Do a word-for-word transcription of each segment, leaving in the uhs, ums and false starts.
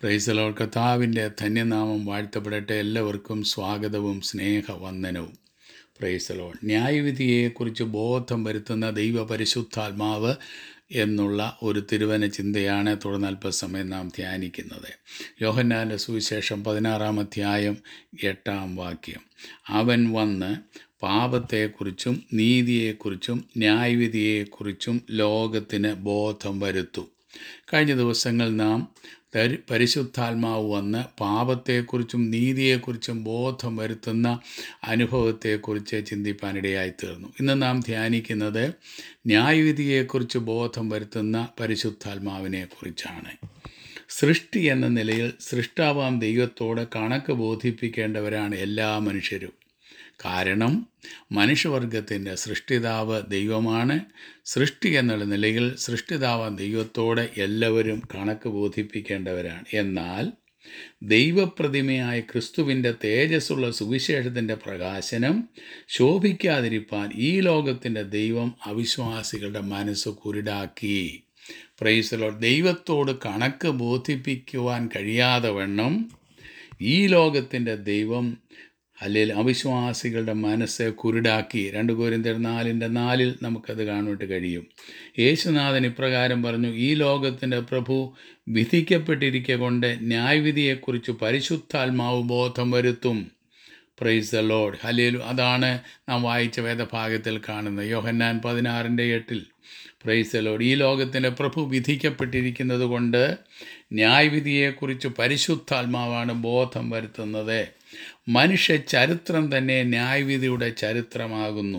Price the Lord. കർത്താവിൻ്റെ ധന്യനാമം വാഴ്ത്തപ്പെടട്ടെ. എല്ലാവർക്കും സ്വാഗതവും സ്നേഹവന്ദനവും. Praise the lord. ന്യായവിധിയെക്കുറിച്ച് ബോധം വരുത്തുന്ന ദൈവ പരിശുദ്ധാത്മാവ് എന്നുള്ള ഒരു തിരുവന ചിന്തയാണ് തുടർന്ന് അല്പസമയം നാം ധ്യാനിക്കുന്നത്. യോഹന്നാൻ്റെ സുവിശേഷം പതിനാറാം അധ്യായം എട്ടാം വാക്യം. അവൻ വന്ന് പാപത്തെക്കുറിച്ചും നീതിയെക്കുറിച്ചും ന്യായവിധിയെക്കുറിച്ചും ലോകത്തിന് ബോധം വരുത്തും. കഴിഞ്ഞ ദിവസങ്ങൾ നാം പരിശുദ്ധാത്മാവ് വന്ന് പാപത്തെക്കുറിച്ചും നീതിയെക്കുറിച്ചും ബോധം വരുത്തുന്ന അനുഭവത്തെക്കുറിച്ച് ചിന്തിപ്പാനിടയായിത്തീർന്നു. ഇന്ന് നാം ധ്യാനിക്കുന്നത് ന്യായവിധിയെക്കുറിച്ച് ബോധം വരുത്തുന്ന പരിശുദ്ധാത്മാവിനെ കുറിച്ചാണ്. സൃഷ്ടി എന്ന നിലയിൽ സൃഷ്ടാവാം ദൈവത്തോട് കണക്ക് ബോധിപ്പിക്കേണ്ടവരാണ് എല്ലാ മനുഷ്യരും. കാരണം മനുഷ്യവർഗത്തിൻ്റെ സൃഷ്ടിതാവ് ദൈവമാണ്. സൃഷ്ടി എന്നുള്ള നിലയിൽ സൃഷ്ടിതാവാം ദൈവത്തോട് എല്ലാവരും കണക്ക് ബോധിപ്പിക്കേണ്ടവരാണ്. എന്നാൽ ദൈവപ്രതിമയായ ക്രിസ്തുവിൻ്റെ തേജസ്സുള്ള സുവിശേഷത്തിൻ്റെ പ്രകാശനം ശോഭിക്കാതിരിപ്പാൻ ഈ ലോകത്തിൻ്റെ ദൈവം അവിശ്വാസികളുടെ മനസ്സ് കുരുടാക്കി. Price the Lord. ദൈവത്തോട് കണക്ക് ബോധിപ്പിക്കുവാൻ കഴിയാതെ വണ്ണം ഈ ലോകത്തിൻ്റെ ദൈവം അല്ലെങ്കിൽ അവിശ്വാസികളുടെ മനസ്സ് കുരുടാക്കി. രണ്ട് കൊരിന്ത്യർ നാലിൻ്റെ നാലിൽ നമുക്കത് കാണുവാൻ കഴിയും. യേശുനാഥൻ ഇപ്രകാരം പറഞ്ഞു: ഈ ലോകത്തിൻ്റെ പ്രഭു വിധിക്കപ്പെട്ടിരിക്കെ കൊണ്ട് ന്യായവിധിയെക്കുറിച്ച് പരിശുദ്ധാത്മാവ് ബോധം വരുത്തും. Praise the lord. ഹല്ലേലൂയ. അതാണ് നാം വായിച്ച വേദഭാഗത്തിൽ കാണുന്നത്. യോഹന്നാൻ പതിനാറിൻ്റെ എട്ടിൽ. Praise the lord. ഈ ലോകത്തിൻ്റെ പ്രഭു വിധിക്കപ്പെട്ടിരിക്കുന്നത് കൊണ്ട് ന്യായവിധിയെക്കുറിച്ച് പരിശുദ്ധാത്മാവാണ് ബോധം വരുത്തുന്നത്. മനുഷ്യ ചരിത്രം തന്നെ ന്യായവിധിയുടെ ചരിത്രമാകുന്നു.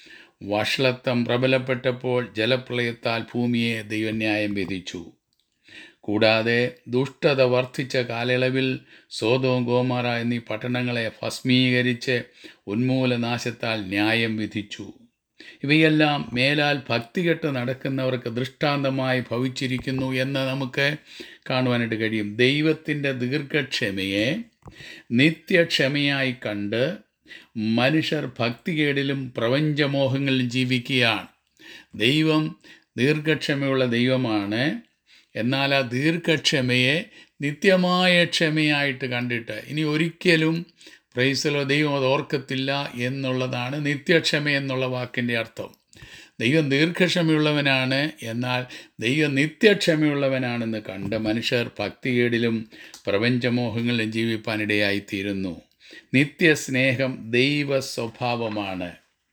വഷളത്വം പ്രബലപ്പെട്ടപ്പോൾ ജലപ്രളയത്താൽ ഭൂമിയെ ദൈവന്യായം വിധിച്ചു. കൂടാതെ ദുഷ്ടത വർദ്ധിച്ച കാലയളവിൽ സോദോം ഗോമോറ എന്നീ പട്ടണങ്ങളെ ഭസ്മീകരിച്ച് ഉന്മൂലനാശത്താൽ ന്യായം വിധിച്ചു. ഇവയെല്ലാം മേലാൽ ഭക്തികെട്ട് നടക്കുന്നവർക്ക് ദൃഷ്ടാന്തമായി ഭവിച്ചിരിക്കുന്നു എന്ന് നമുക്ക് കാണുവാനായിട്ട് കഴിയും. ദൈവത്തിൻ്റെ ദീർഘക്ഷമയെ നിത്യക്ഷമയായി കണ്ട് മനുഷ്യർ ഭക്തികേടിലും പ്രപഞ്ചമോഹങ്ങളിലും ജീവിക്കുകയാണ്. ദൈവം ദീർഘക്ഷമയുള്ള ദൈവമാണ്. എന്നാൽ ആ ദീർഘക്ഷമയെ നിത്യമായ ക്ഷമയായിട്ട് കണ്ടിട്ട് ഇനി ഒരിക്കലും പ്രൈസലോ ദൈവം അത് ഓർക്കത്തില്ല എന്നുള്ളതാണ് നിത്യക്ഷമ എന്നുള്ള വാക്കിൻ്റെ അർത്ഥം. ദൈവം ദീർഘക്ഷമയുള്ളവനാണ്, എന്നാൽ ദൈവം നിത്യക്ഷമയുള്ളവനാണെന്ന് കണ്ട് മനുഷ്യർ ഭക്തികേടിലും പ്രപഞ്ചമോഹങ്ങളിലും ജീവിപ്പാനിടയായിത്തീരുന്നു. നിത്യസ്നേഹം ദൈവ സ്വഭാവമാണ്.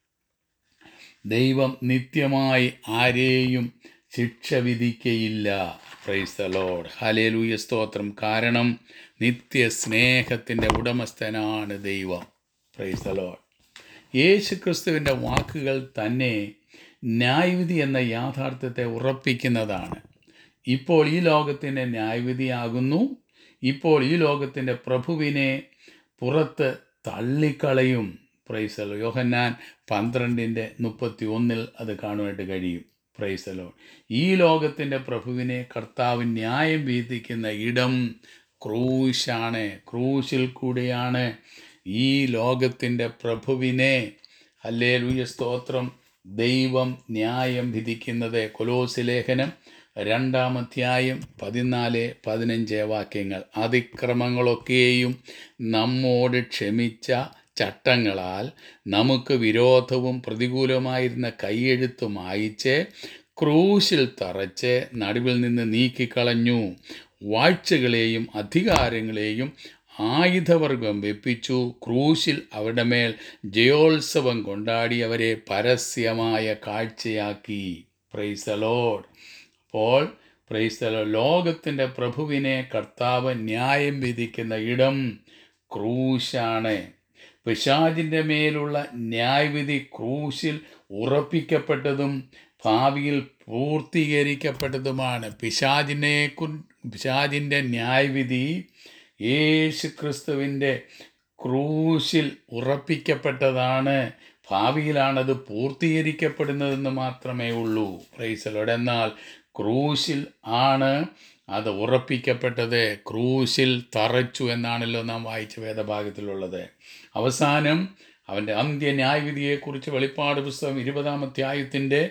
ദൈവം നിത്യമായി ആരെയും ശിക്ഷ വിധിക്കയില്ല. Praise the lord. ഹല്ലേലൂയ. സ്തോത്രം. കാരണം നിത്യസ്നേഹത്തിൻ്റെ ഉടമസ്ഥനാണ് ദൈവം. Price the Lord. യേശു ക്രിസ്തുവിൻ്റെ വാക്കുകൾ തന്നെ ന്യായവിധി എന്ന യാഥാർത്ഥ്യത്തെ ഉറപ്പിക്കുന്നതാണ്. ഇപ്പോൾ ഈ ലോകത്തിൻ്റെ ന്യായവിധിയാകുന്നു. ഇപ്പോൾ ഈ ലോകത്തിൻ്റെ പ്രഭുവിനെ പുറത്ത് തള്ളിക്കളയും. Praise the lord. യോഹന്നാൻ പന്ത്രണ്ടിൻ്റെ മുപ്പത്തി ഒന്നിൽ അത് കാണുവാനായിട്ട് കഴിയും. Praise the lord. ഈ ലോകത്തിൻ്റെ പ്രഭുവിനെ കർത്താവ് ന്യായം വിധിക്കുന്ന ഇടം ക്രൂശാണ്. ക്രൂശിൽ കൂടിയാണ് ഈ ലോകത്തിൻ്റെ പ്രഭുവിനെ, ഹല്ലേലൂയ സ്തോത്രം, ദൈവം ന്യായം വിധിക്കുന്നത്. കൊലോസ്യ ലേഖനം രണ്ടാം അധ്യായം പതിനാല് പതിനഞ്ച് വാക്യങ്ങൾ. അതിക്രമങ്ങളൊക്കെയും നമ്മോട് ക്ഷമിച്ച ചട്ടങ്ങളാൽ നമുക്ക് വിരോധവും പ്രതികൂലമായിരുന്ന കൈയെഴുത്ത് മായിച്ച് ക്രൂശിൽ തറച്ച് നടുവിൽ നിന്ന് നീക്കിക്കളഞ്ഞു. വാഴ്ചകളെയും അധികാരങ്ങളെയും ആയുധവർഗം വെപ്പിച്ചു. ക്രൂശിൽ അവരുടെ മേൽ ജയോത്സവം കൊണ്ടാടി അവരെ പരസ്യമായ കാഴ്ചയാക്കി. Praise the lord. അപ്പോൾ പ്രൈസ് ദി ലോർഡ്, ലോകത്തിൻ്റെ പ്രഭുവിനെ കർത്താവ് ന്യായം വിധിക്കുന്ന ഇടം ക്രൂശാണ്. പിശാചിൻ്റെ മേലുള്ള ന്യായവിധി ക്രൂശിൽ ഉറപ്പിക്കപ്പെട്ടതും ഭാവിയിൽ പൂർത്തീകരിക്കപ്പെട്ടതുമാണ്. പിശാചിനെ പിശാചിൻ്റെ ന്യായവിധി യേശു ക്രിസ്തുവിൻ്റെ ക്രൂശിൽ ഉറപ്പിക്കപ്പെട്ടതാണ്. ഭാവിയിലാണത് പൂർത്തീകരിക്കപ്പെടുന്നതെന്ന് മാത്രമേ ഉള്ളൂ. Praise the lord. എന്നാൽ ക്രൂശിൽ ആണ് അത് ഉറപ്പിക്കപ്പെട്ടത്. ക്രൂശിൽ തറച്ചു എന്നാണല്ലോ നാം വായിച്ച വേദഭാഗത്തിലുള്ളത്. അവസാനം അവൻ്റെ അന്ത്യ ന്യായവിധിയെക്കുറിച്ച് വെളിപ്പാട് പുസ്തകം ഇരുപതാം അധ്യായത്തിൻ്റെ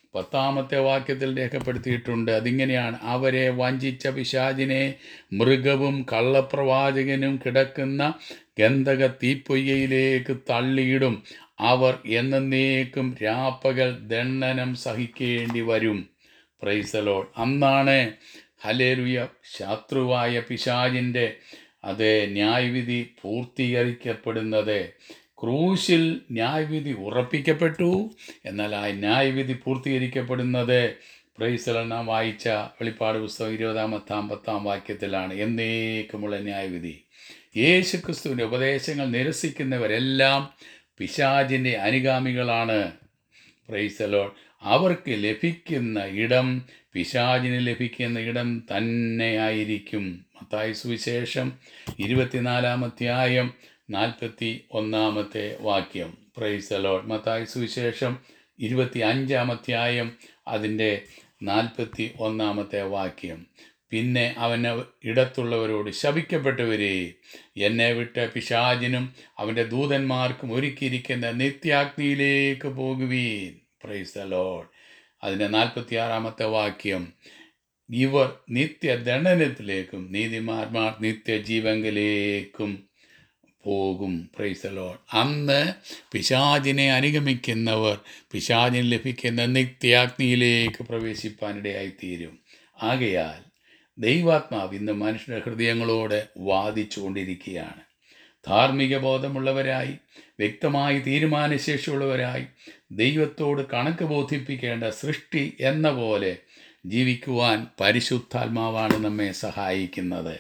പത്താമത്തെ വാക്യത്തിൽ രേഖപ്പെടുത്തിയിട്ടുണ്ട്. അതിങ്ങനെയാണ്: അവരെ വഞ്ചിച്ച പിശാചിനെ മൃഗവും കള്ളപ്രവാചകനും കിടക്കുന്ന ഗന്ധക തീപ്പൊയ്യയിലേക്ക് തള്ളിയിടും. അവർ എന്നേക്കും രാപ്പകൽ ദണ്ഡനം സഹിക്കേണ്ടി വരും. Praise the lord. അന്നാണ് ഹല്ലേലൂയ ശത്രുവായ പിശാചിൻ്റെ അതേ ന്യായവിധി പൂർത്തീകരിക്കപ്പെടുന്നത്. ക്രൂശിൽ ന്യായവിധി ഉറപ്പിക്കപ്പെട്ടു. എന്നാൽ ആ ന്യായവിധി പൂർത്തീകരിക്കപ്പെടുന്നത് പ്രൈസ് ദി ലോർഡ് നാം വായിച്ച വെളിപ്പാട് പുസ്തകം ഇരുപതാമത്താം പത്താം വാക്യത്തിലാണ്. എന്നേക്കുമുള്ള ന്യായവിധി. യേശു ക്രിസ്തുവിൻ്റെ ഉപദേശങ്ങൾ നിരസിക്കുന്നവരെല്ലാം പിശാചിൻ്റെ അനുഗാമികളാണ്. Price the Lord. അവർക്ക് ലഭിക്കുന്ന ഇടം പിശാചിന് ലഭിക്കുന്ന ഇടം തന്നെയായിരിക്കും. മത്തായി സുവിശേഷം ഇരുപത്തിനാലാം അധ്യായം നാൽപ്പത്തി ഒന്നാമത്തെ വാക്യം. Price the Lord. മത്തായി സുവിശേഷം ഇരുപത്തി അഞ്ചാം അധ്യായം അതിൻ്റെ നാൽപ്പത്തി ഒന്നാമത്തെ വാക്യം. പിന്നെ അവൻ ഇടത്തുള്ളവരോട്, ശപിക്കപ്പെട്ടവരെ, എന്നെ വിട്ട് പിശാചിനും അവൻ്റെ ദൂതന്മാർക്കും ഒരുക്കിയിരിക്കുന്ന നിത്യാഗ്നിയിലേക്ക് പോകുവീൻ. Praise the lord. അതിൻ്റെ നാൽപ്പത്തി ആറാമത്തെ വാക്യം. ഇവർ നിത്യദണ്ഡനത്തിലേക്കും നീതിമാന്മാർ നിത്യജീവങ്കിലേക്കും പോകും. Praise the lord. അന്ന് പിശാചിനെ അനുഗമിക്കുന്നവർ പിശാചിന് ലഭിക്കുന്ന നിത്യാഗ്നിയിലേക്ക് പ്രവേശിപ്പാനിടയായിത്തീരും. ആകയാൽ ദൈവാത്മാവ് ഇന്ന് മനുഷ്യരുടെ ഹൃദയങ്ങളോട് വാദിച്ചു കൊണ്ടിരിക്കുകയാണ്. ധാർമ്മിക ബോധമുള്ളവരായി, വ്യക്തമായി തീരുമാനശേഷിയുള്ളവരായി, ദൈവത്തോട് കണക്ക് ബോധിപ്പിക്കേണ്ട സൃഷ്ടി എന്ന പോലെ ജീവിക്കുവാൻ പരിശുദ്ധാത്മാവാണ് നമ്മെ സഹായിക്കുന്നത്.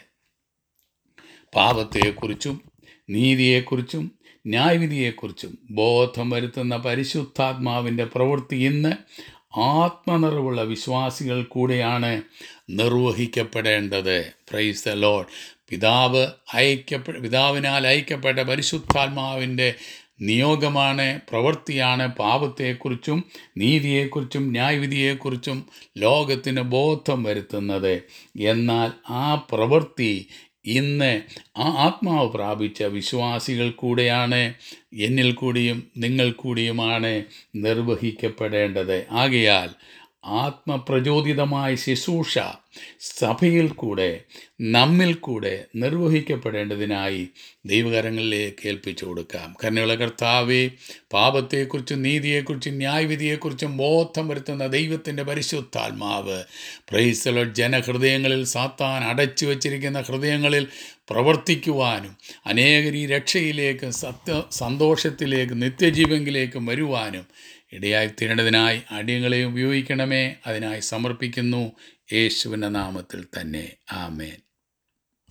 പാപത്തെക്കുറിച്ചും നീതിയെക്കുറിച്ചും ന്യായവിധിയെക്കുറിച്ചും ബോധം വരുത്തുന്ന പരിശുദ്ധാത്മാവിൻ്റെ പ്രവൃത്തി ഇന്ന് ആത്മനിറവുള്ള വിശ്വാസികൾ കൂടെയാണ് നിർവഹിക്കപ്പെടേണ്ടത്. Price the Lord. പിതാവ് ഐക്യപ്പെ പിതാവിനാൽ ഐക്യപ്പെട്ട പരിശുദ്ധാത്മാവിൻ്റെ നിയോഗമാണ്, പ്രവൃത്തിയാണ് പാപത്തെക്കുറിച്ചും നീതിയെക്കുറിച്ചും ന്യായവിധിയെക്കുറിച്ചും ലോകത്തിന് ബോധം വരുത്തുന്നത്. എന്നാൽ ആ പ്രവൃത്തി ഇന്ന് ആ ആത്മാവ് പ്രാപിച്ച വിശ്വാസികൾ കൂടെയാണ്, എന്നിൽ കൂടിയും നിങ്ങൾ കൂടിയുമാണ് നിർവഹിക്കപ്പെടേണ്ടത്. ആകയാൽ ആത്മപ്രചോദിതമായ ശുശ്രൂഷ സഭയിൽ കൂടെ നമ്മിൽ കൂടെ നിർവഹിക്കപ്പെടേണ്ടതിനായി ദൈവകരങ്ങളിലേക്ക് ഏൽപ്പിച്ചു കൊടുക്കാം. കരുണയുള്ള കർത്താവേ, പാപത്തെക്കുറിച്ചും നീതിയെക്കുറിച്ചും ന്യായവിധിയെക്കുറിച്ചും ബോധം വരുത്തുന്ന ദൈവത്തിൻ്റെ പരിശുദ്ധാത്മാവ് പ്രൈസ് ദി ലോർഡ് ജനഹൃദയങ്ങളിൽ, സാത്താൻ അടച്ചു വച്ചിരിക്കുന്ന ഹൃദയങ്ങളിൽ പ്രവർത്തിക്കുവാനും അനേകർ ഈ രക്ഷയിലേക്കും സത്യ സന്തോഷത്തിലേക്കും നിത്യജീവങ്കിലേക്കും വരുവാനും ഇടയായിത്തീരേണ്ടതിനായി അടിയങ്ങളെ ഉപയോഗിക്കണമേ. അതിനായി സമർപ്പിക്കുന്നു യേശുവിൻ്റെ നാമത്തിൽ തന്നെ. ആമേൻ.